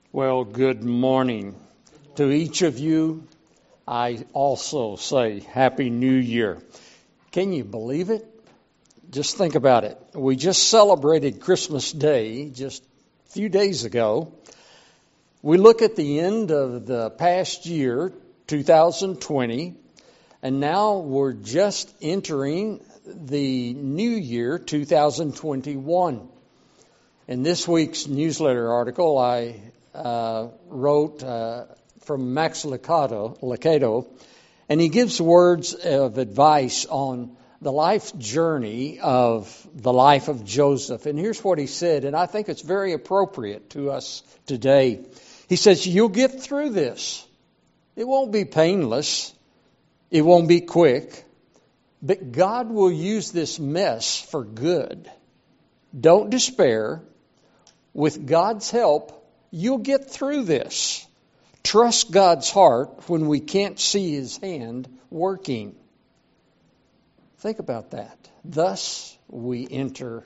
Well, good morning to each of you. I also say Happy New Year. Can you believe it? Just think about it. We just celebrated Christmas Day just a few days ago. We look at the end of the past year, 2020, and now we're just entering the new year, 2021. In this week's newsletter article, I wrote from Max Lucado, and he gives words of advice on the life journey of the life of Joseph. And here's what he said, and I think it's very appropriate to us today. He says, you'll get through this. It won't be painless. It won't be quick. But God will use this mess for good. Don't despair. With God's help, you'll get through this. Trust God's heart when we can't see His hand working. Think about that. Thus, we enter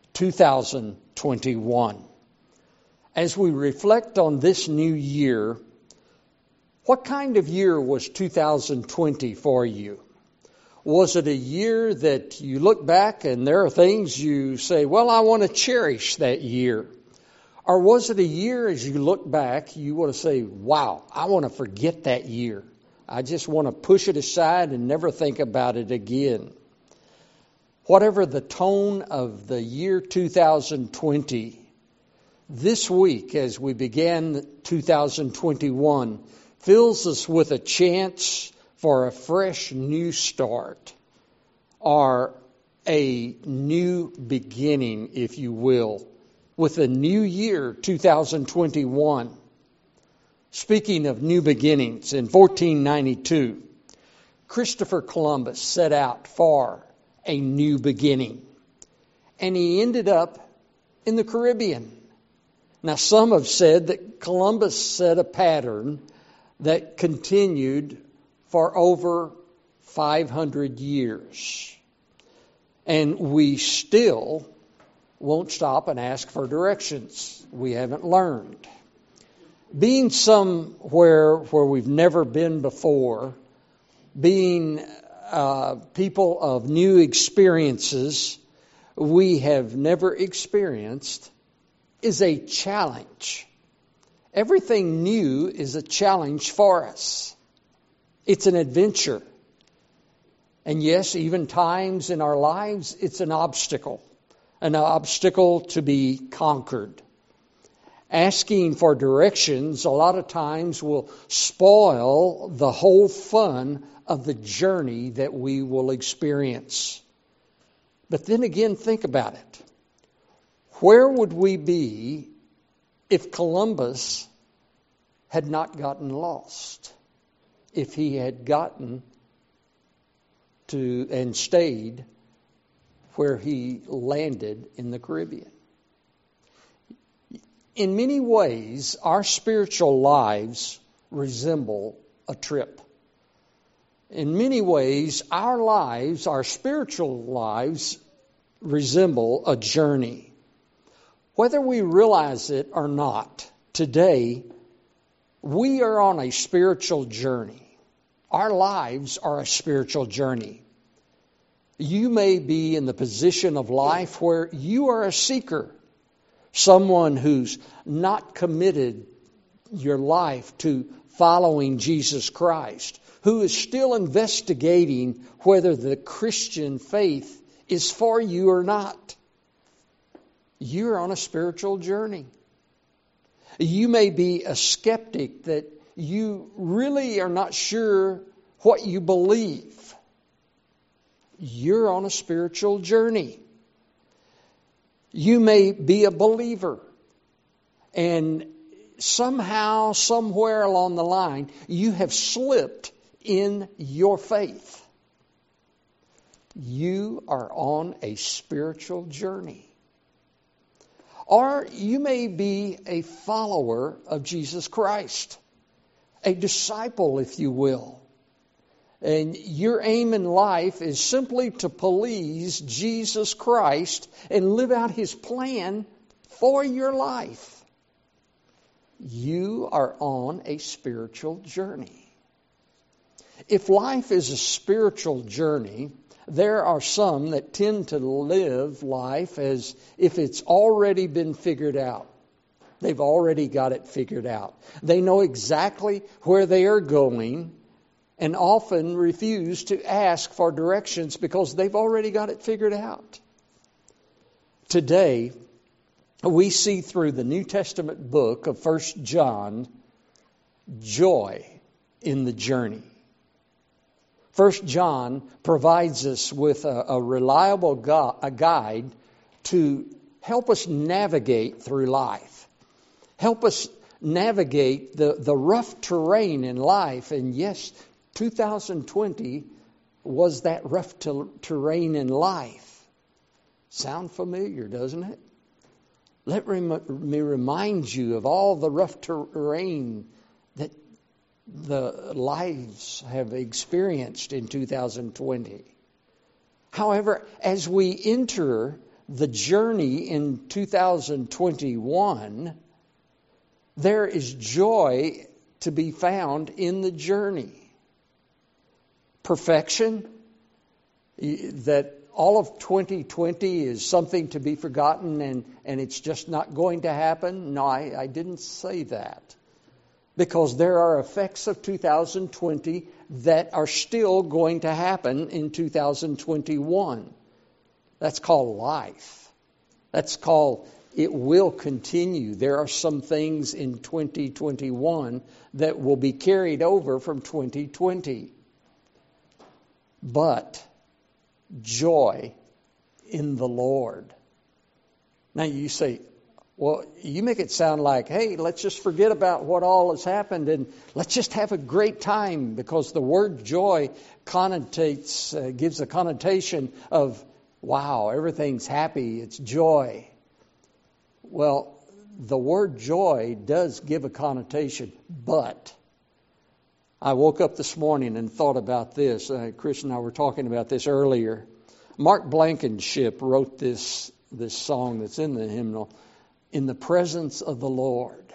2021. As we reflect on this new year, what kind of year was 2020 for you? Was it a year that you look back and there are things you say, well, I want to cherish that year? Or was it a year as you look back, you want to say, wow, I want to forget that year. I just want to push it aside and never think about it again. Whatever the tone of the year 2020, this week as we began 2021 fills us with a chance for a fresh new start or a new beginning, if you will, with the new year 2021. Speaking of new beginnings, in 1492, Christopher Columbus set out for a new beginning, and he ended up in the Caribbean. Now, some have said that Columbus set a pattern that continued for over 500 years, and we still won't stop and ask for directions. We haven't learned. Being somewhere where we've never been before, being people of new experiences we have never experienced is a challenge. Everything new is a challenge for us. It's an adventure. And yes, even times in our lives, it's an obstacle to be conquered. Asking for directions a lot of times will spoil the whole fun of the journey that we will experience. But then again, think about it. Where would we be if Columbus had not gotten lost? If he had gotten to and stayed where he landed in the Caribbean. In many ways, our spiritual lives resemble a trip. In many ways, our spiritual lives resemble a journey. Whether we realize it or not, today, we are on a spiritual journey. Our lives are a spiritual journey. You may be in the position of life where you are a seeker, someone who's not committed your life to following Jesus Christ, who is still investigating whether the Christian faith is for you or not. You're on a spiritual journey. You may be a skeptic that you really are not sure what you believe. You're on a spiritual journey. You may be a believer, and somehow, somewhere along the line, you have slipped in your faith. You are on a spiritual journey. Or you may be a follower of Jesus Christ, a disciple, if you will. And your aim in life is simply to please Jesus Christ and live out His plan for your life. you are on a spiritual journey. If life is a spiritual journey, there are some that tend to live life as if it's already been figured out. They've already got it figured out. They know exactly where they are going and often refuse to ask for directions because they've already got it figured out. Today, we see through the New Testament book of 1 John joy in the journey. 1 John provides us with a reliable guide to help us navigate through life. Help us navigate the rough terrain in life. And yes, 2020 was that rough terrain in life. Sound familiar, doesn't it? Let me remind you of all the rough terrain that the lives have experienced in 2020. However, as we enter the journey in 2021, there is joy to be found in the journey. Perfection, that all of 2020 is something to be forgotten and it's just not going to happen. No, I didn't say that. Because there are effects of 2020 that are still going to happen in 2021. That's called life. That's called it will continue. There are some things in 2021 that will be carried over from 2020. But joy in the Lord. Now you say, well, you make it sound like, hey, let's just forget about what all has happened and let's just have a great time, because the word joy gives a connotation of, wow, everything's happy, it's joy. Well, the word joy does give a connotation, but I woke up this morning and thought about this. Chris and I were talking about this earlier. Mark Blankenship wrote this song that's in the hymnal. In the presence of the Lord,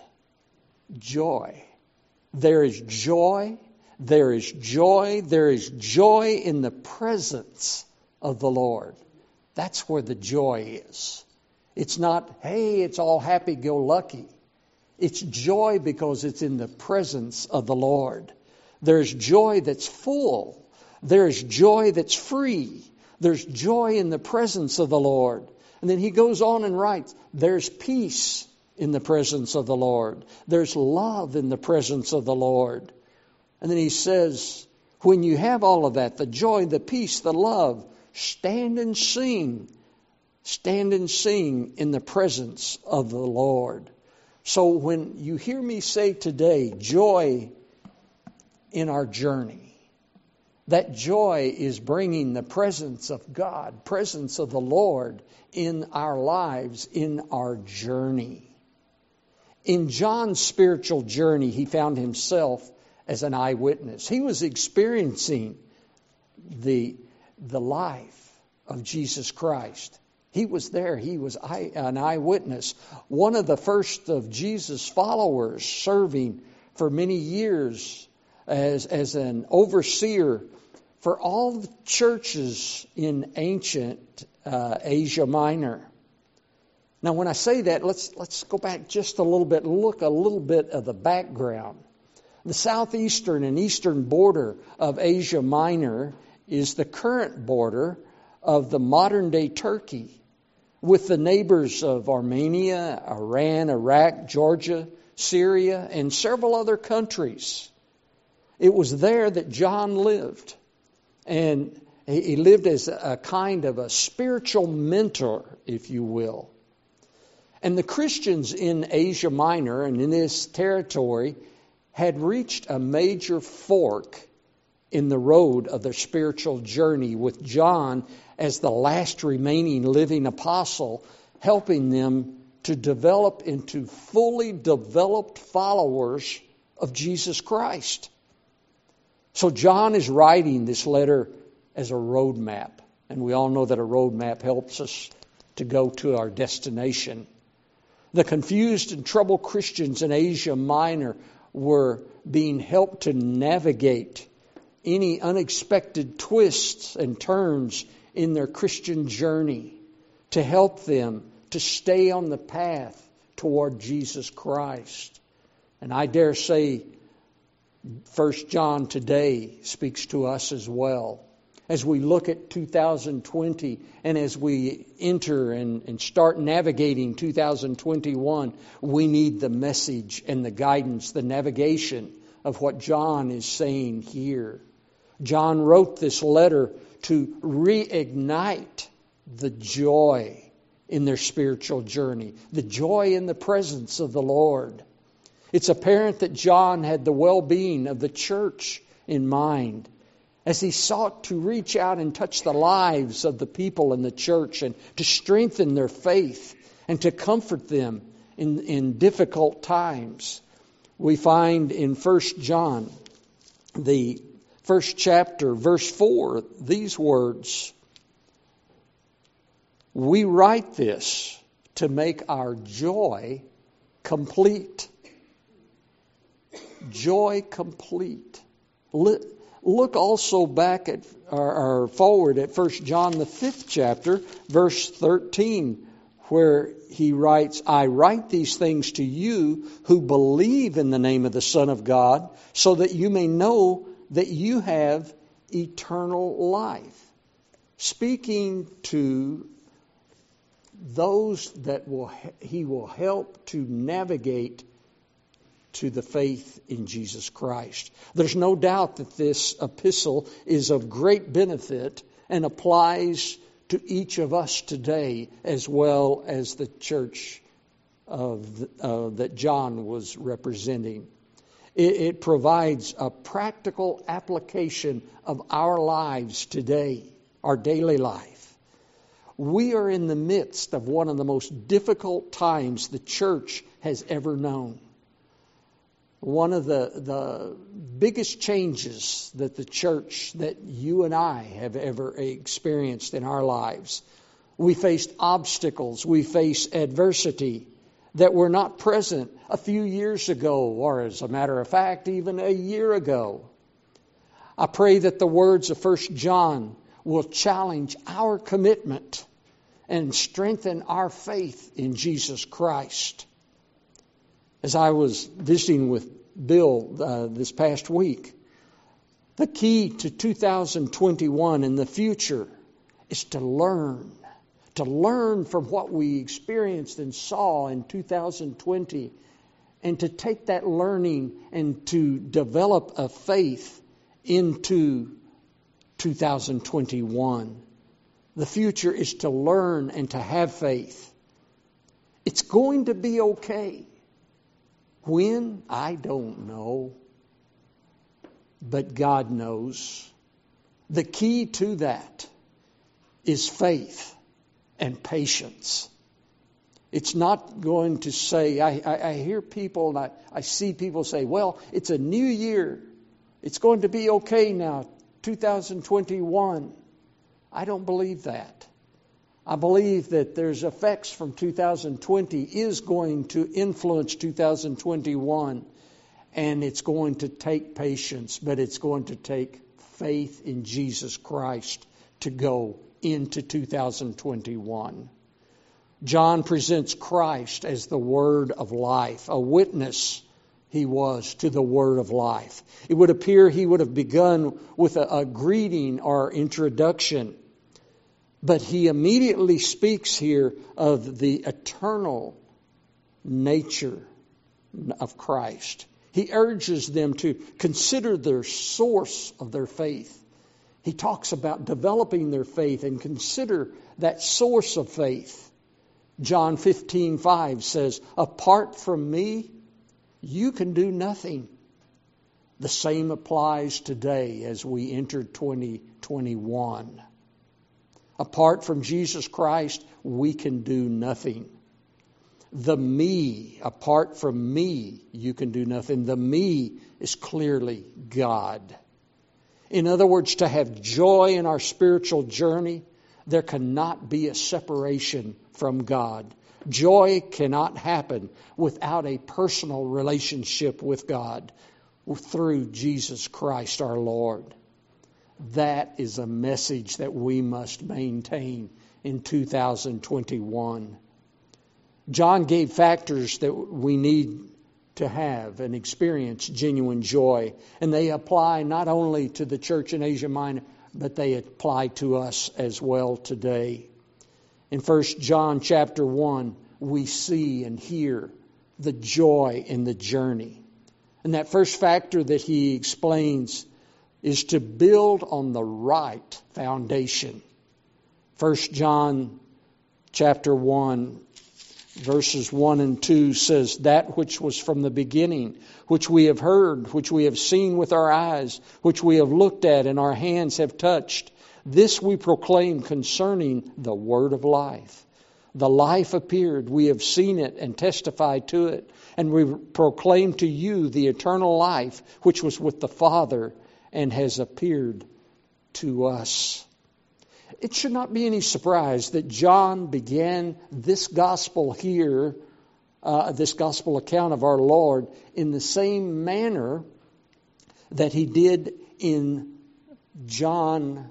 joy. There is joy, there is joy, there is joy in the presence of the Lord. That's where the joy is. It's not, hey, it's all happy-go-lucky. It's joy because it's in the presence of the Lord. There's joy that's full. There's joy that's free. There's joy in the presence of the Lord. And then he goes on and writes, there's peace in the presence of the Lord. There's love in the presence of the Lord. And then he says, when you have all of that, the joy, the peace, the love, stand and sing. Stand and sing in the presence of the Lord. So when you hear me say today, joy in our journey, that joy is bringing the presence of God, presence of the Lord in our lives, in our journey. In John's spiritual journey, he found himself as an eyewitness. He was experiencing the life of Jesus Christ. He was there. He was an eyewitness. One of the first of Jesus' followers, serving for many years as an overseer for all the churches in ancient Asia Minor. Now, when I say that, let's go back just a little bit and look a little bit of the background. The southeastern and eastern border of Asia Minor is the current border of the modern-day Turkey, with the neighbors of Armenia, Iran, Iraq, Georgia, Syria, and several other countries. It was there that John lived. And he lived as a kind of a spiritual mentor, if you will. And the Christians in Asia Minor and in this territory had reached a major fork in the road of their spiritual journey, with John as the last remaining living apostle, helping them to develop into fully developed followers of Jesus Christ. So John is writing this letter as a roadmap. And we all know that a roadmap helps us to go to our destination. The confused and troubled Christians in Asia Minor were being helped to navigate any unexpected twists and turns in their Christian journey, to help them to stay on the path toward Jesus Christ. And I dare say 1 John today speaks to us as well. As we look at 2020 and as we enter and start navigating 2021, we need the message and the guidance, the navigation of what John is saying here. John wrote this letter to reignite the joy in their spiritual journey, the joy in the presence of the Lord. It's apparent that John had the well-being of the church in mind as he sought to reach out and touch the lives of the people in the church and to strengthen their faith and to comfort them in difficult times. We find in 1 John, the first chapter, verse 4, these words, "We write this to make our joy complete." Joy complete. Look also back at or forward at 1 John the 5th chapter, verse 13, where he writes, "I write these things to you who believe in the name of the Son of God, so that you may know that you have eternal life." Speaking to those that he will help to navigate to the faith in Jesus Christ. There's no doubt that this epistle is of great benefit and applies to each of us today, as well as the church that John was representing. It provides a practical application of our lives today, our daily life. We are in the midst of one of the most difficult times the church has ever known. One of the biggest changes that the church, that you and I have ever experienced in our lives. We faced obstacles, we face adversity that were not present a few years ago, or as a matter of fact, even a year ago. I pray that the words of 1 John will challenge our commitment and strengthen our faith in Jesus Christ. As I was visiting with Bill this past week, the key to 2021 and the future is to learn from what we experienced and saw in 2020, and to take that learning and to develop a faith into 2021. The future is to learn and to have faith. It's going to be okay. When? I don't know. But God knows. The key to that is faith and patience. It's not going to say, I hear people and I see people say, well, it's a new year. It's going to be okay now, 2021. I don't believe that. I believe that there's effects from 2020 is going to influence 2021, and it's going to take patience, but it's going to take faith in Jesus Christ to go into 2021. John presents Christ as the Word of life, a witness he was to the Word of life. It would appear he would have begun with a greeting or introduction, but he immediately speaks here of the eternal nature of Christ. He urges them to consider their source of their faith. He talks about developing their faith and consider that source of faith. John 15:5 says, apart from me, you can do nothing. The same applies today as we enter 2021. Apart from Jesus Christ, we can do nothing. The me, apart from me, you can do nothing. The me is clearly God. In other words, to have joy in our spiritual journey, there cannot be a separation from God. Joy cannot happen without a personal relationship with God through Jesus Christ our Lord. That is a message that we must maintain in 2021. John gave factors that we need to have and experience genuine joy. And they apply not only to the church in Asia Minor, but they apply to us as well today. In 1 John chapter 1, we see and hear the joy in the journey. And that first factor that he explains is to build on the right foundation. 1 John chapter 1, verses 1 and 2 says, that which was from the beginning, which we have heard, which we have seen with our eyes, which we have looked at and our hands have touched, this we proclaim concerning the word of life. The life appeared, we have seen it and testified to it, and we proclaim to you the eternal life which was with the Father and has appeared to us. It should not be any surprise that John began this gospel here, this gospel account of our Lord, in the same manner that he did in John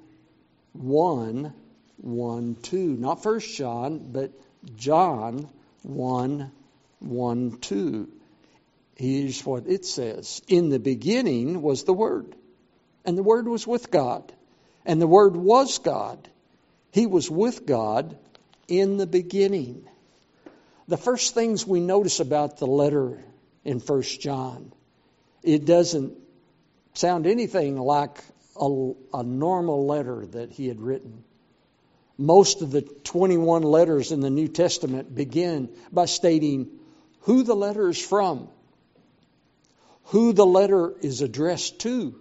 1, 1, 2. Not 1 John, but John 1, 1, 2. Here's what it says. In the beginning was the Word, and the Word was with God, and the Word was God. He was with God in the beginning. The first things we notice about the letter in 1 John, it doesn't sound anything like a normal letter that he had written. Most of the 21 letters in the New Testament begin by stating who the letter is from, who the letter is addressed to,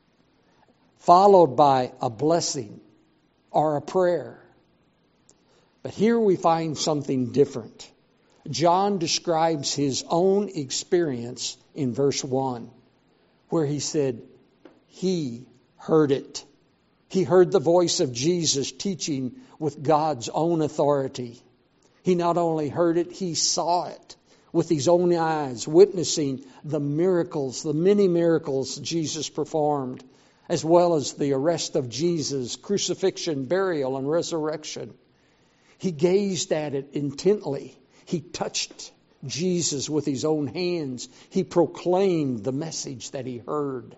followed by a blessing or a prayer. But here we find something different. John describes his own experience in verse 1, where he said, he heard it. He heard the voice of Jesus teaching with God's own authority. He not only heard it, he saw it with his own eyes, witnessing the miracles, the many miracles Jesus performed, as well as the arrest of Jesus, crucifixion, burial, and resurrection. He gazed at it intently. He touched Jesus with his own hands. He proclaimed the message that he heard.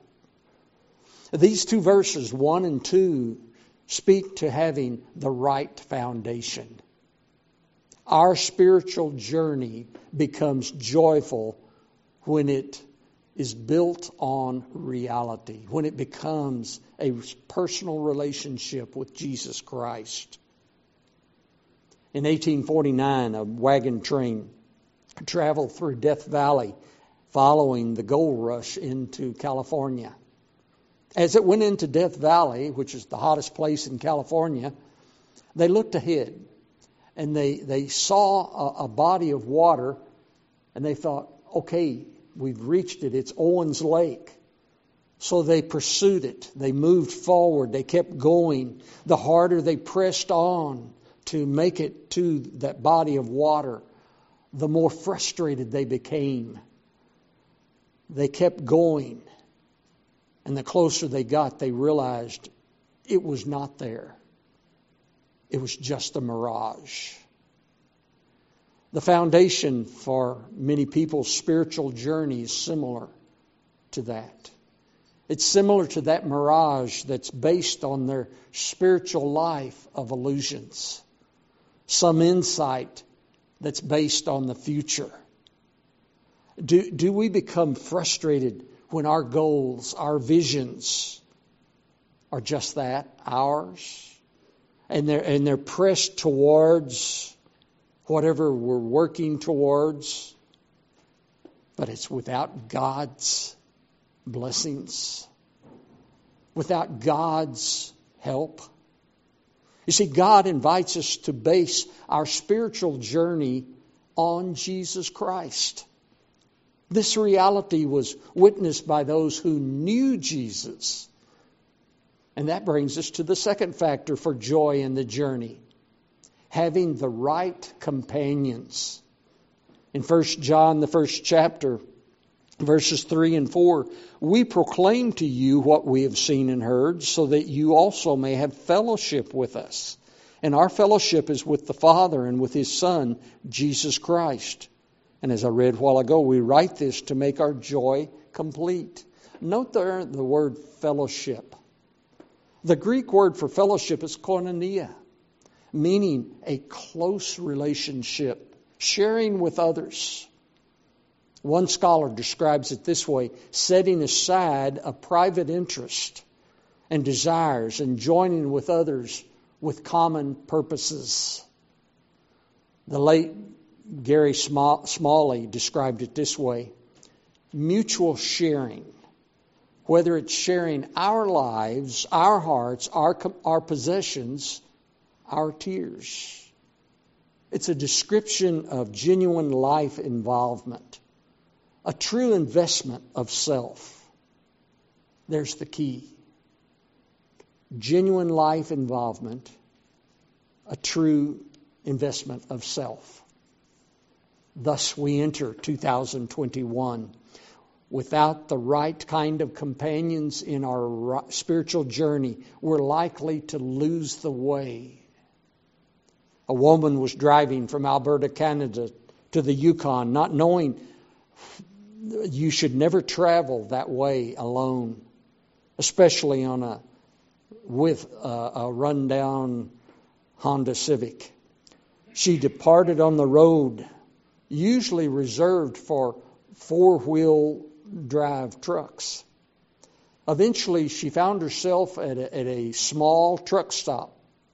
These two verses, 1 and 2, speak to having the right foundation. Our spiritual journey becomes joyful when it is built on reality, when it becomes a personal relationship with Jesus Christ. In 1849, a wagon train traveled through Death Valley following the gold rush into California. As it went into Death Valley, which is the hottest place in California, they looked ahead and they saw a body of water and they thought, okay, we've reached it. It's Owens Lake. So they pursued it. They moved forward. They kept going. The harder they pressed on to make it to that body of water, the more frustrated they became. They kept going. And the closer they got, they realized it was not there. It was just a mirage. The foundation for many people's spiritual journey is similar to that. It's similar to that mirage that's based on their spiritual life of illusions. Some insight that's based on the future. Do we become frustrated when our goals, our visions are just that, ours? And they're pressed towards whatever we're working towards, but it's without God's blessings, without God's help. You see, God invites us to base our spiritual journey on Jesus Christ. This reality was witnessed by those who knew Jesus. And that brings us to the second factor for joy in the journey. Having the right companions. In 1 John, the first chapter, verses 3 and 4, we proclaim to you what we have seen and heard, so that you also may have fellowship with us. And our fellowship is with the Father and with His Son, Jesus Christ. And as I read a while ago, we write this to make our joy complete. Note there the word fellowship. The Greek word for fellowship is koinonia, meaning a close relationship, sharing with others. One scholar describes it this way: setting aside a private interest and desires and joining with others with common purposes. The late Gary Smalley described it this way: mutual sharing, whether it's sharing our lives, our hearts, our possessions, our tears. It's a description of genuine life involvement, a true investment of self. There's the key. Genuine life involvement, a true investment of self. Thus we enter 2021. Without the right kind of companions in our spiritual journey, we're likely to lose the way. A woman was driving from Alberta, Canada to the Yukon, not knowing you should never travel that way alone, especially with a rundown Honda Civic. She departed on the road, usually reserved for four-wheel drive trucks. Eventually, she found herself at a small truck stop.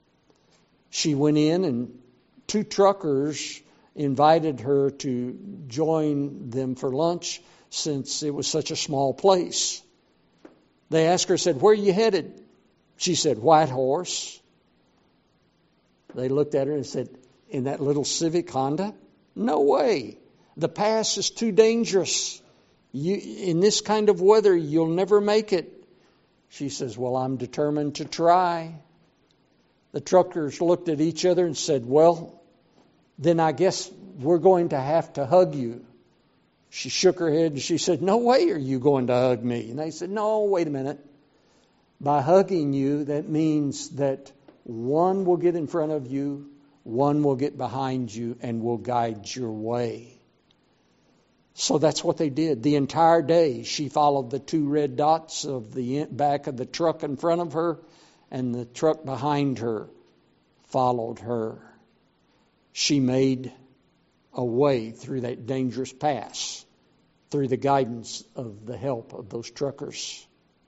She went in, and two truckers invited her to join them for lunch since it was such a small place. They asked her, said, "Where are you headed?" She said, "Whitehorse." They looked at her and said, "In that little Civic Honda? No way. The pass is too dangerous. In this kind of weather, you'll never make it." She says, "Well, I'm determined to try." The truckers looked at each other and said, "Well, then I guess we're going to have to hug you." She shook her head and she said, "No way are you going to hug me." And they said, "No, wait a minute. By hugging you, that means that one will get in front of you, one will get behind you, and will guide your way." So that's what they did. The entire day, she followed the two red dots of the back of the truck in front of her, and the truck behind her followed her. She made a way through that dangerous pass, through the guidance of the help of those truckers.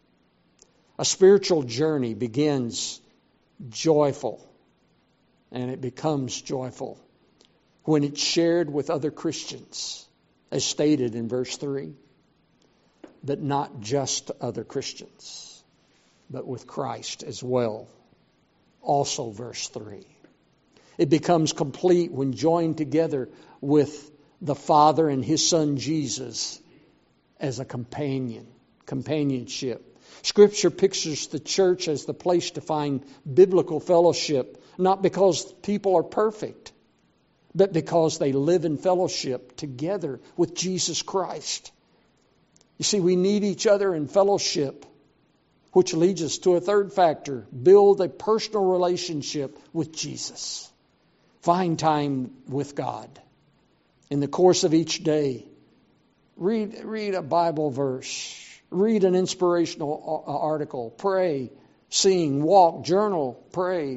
A spiritual journey begins joyful, and it becomes joyful when it's shared with other Christians, as stated in verse 3. But not just other Christians, but with Christ as well. Also verse 3. It becomes complete when joined together with the Father and His Son Jesus as a companionship. Scripture pictures the church as the place to find biblical fellowship, not because people are perfect, but because they live in fellowship together with Jesus Christ. You see, we need each other in fellowship, which leads us to a third factor: build a personal relationship with Jesus. Find time with God. In the course of each day, read a Bible verse, read an inspirational article, pray, sing, walk, journal, pray.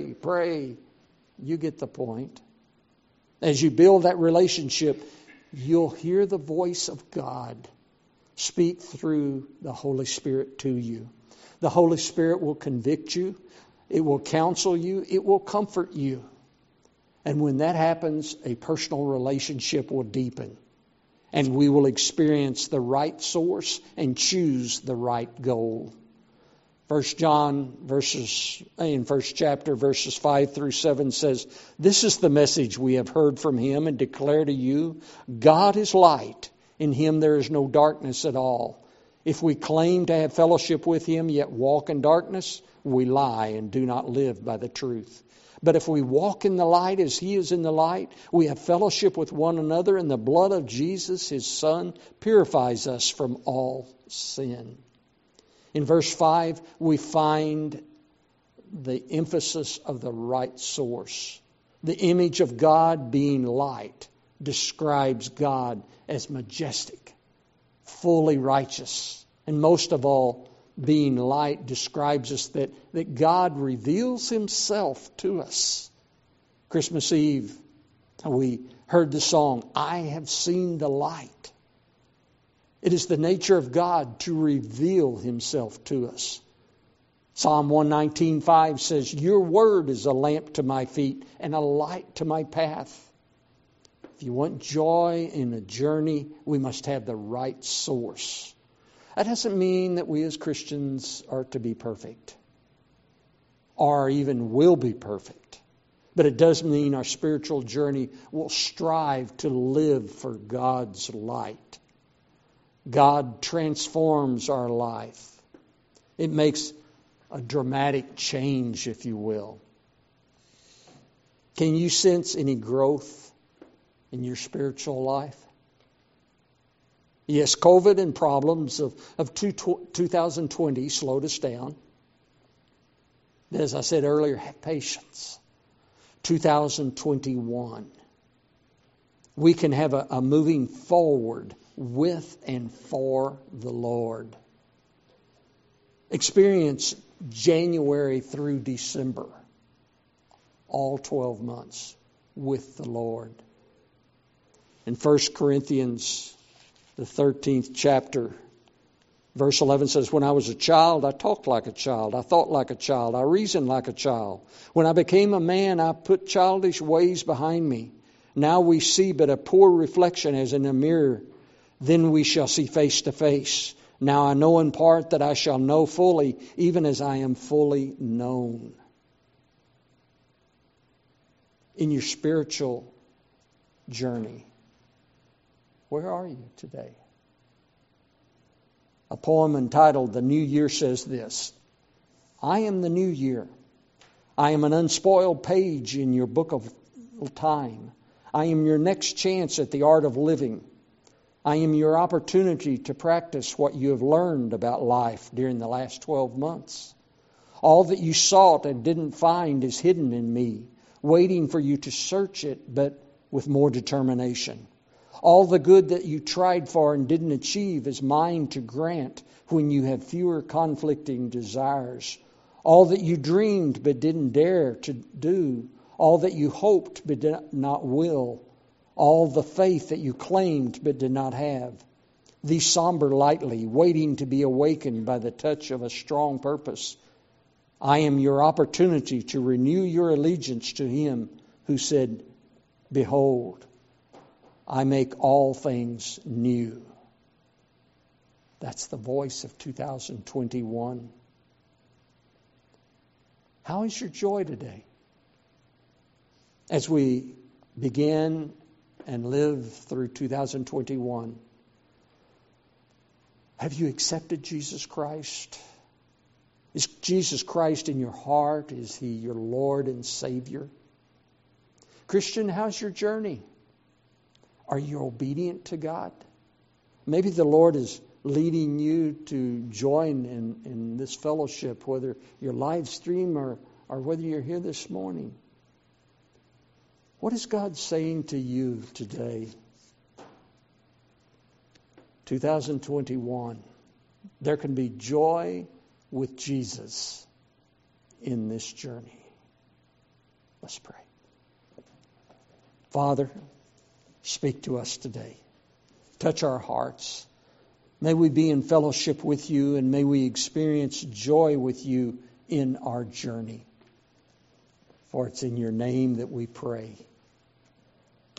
You get the point. As you build that relationship, you'll hear the voice of God speak through the Holy Spirit to you. The Holy Spirit will convict you. It will counsel you. It will comfort you. And when that happens, a personal relationship will deepen. And we will experience the right source and choose the right goal. 1 John in first chapter verses 5 through 7 says, "This is the message we have heard from Him and declare to you. God is light. In Him there is no darkness at all. If we claim to have fellowship with him, yet walk in darkness, we lie and do not live by the truth. But if we walk in the light as he is in the light, we have fellowship with one another, and the blood of Jesus, his Son, purifies us from all sin. In verse 5, we find the emphasis of the right source. The image of God being light describes God as majestic, fully righteous. And most of all, being light describes us that God reveals himself to us. Christmas Eve, we heard the song, I have seen the light. It is the nature of God to reveal himself to us. Psalm 119:5 says, your word is a lamp to my feet and a light to my path. If you want joy in a journey, we must have the right source. That doesn't mean that we as Christians are to be perfect or even will be perfect. But it does mean our spiritual journey will strive to live for God's light. God transforms our life. It makes a dramatic change, if you will. Can you sense any growth in your spiritual life? Yes, COVID and problems of 2020 slowed us down. But as I said earlier, have patience. 2021. We can have a moving forward with and for the Lord. Experience January through December, all 12 months with the Lord. In 1 Corinthians, the 13th chapter, verse 11 says, when I was a child, I talked like a child. I thought like a child. I reasoned like a child. When I became a man, I put childish ways behind me. Now we see but a poor reflection as in a mirror. Then we shall see face to face. Now I know in part that I shall know fully, even as I am fully known. In your spiritual journey, where are you today? A poem entitled The New Year says this, I am the new year. I am an unspoiled page in your book of time. I am your next chance at the art of living. I am your opportunity to practice what you have learned about life during the last 12 months. All that you sought and didn't find is hidden in me, waiting for you to search it, but with more determination. All the good that you tried for and didn't achieve is mine to grant when you have fewer conflicting desires. All that you dreamed but didn't dare to do, all that you hoped but did not will, all the faith that you claimed but did not have. These somber lightly, waiting to be awakened by the touch of a strong purpose. I am your opportunity to renew your allegiance to him who said, behold, I make all things new. That's the voice of 2021. How is your joy today? As we begin and live through 2021, have you accepted Jesus Christ? Is Jesus Christ in your heart? Is he your Lord and Savior? Christian, how's your journey? Are you obedient to God? Maybe the Lord is leading you to join in this fellowship, whether you're live stream or whether you're here this morning. What is God saying to you today? 2021. There can be joy with Jesus in this journey. Let's pray. Father, speak to us today. Touch our hearts. May we be in fellowship with you, and may we experience joy with you in our journey. For it's in your name that we pray.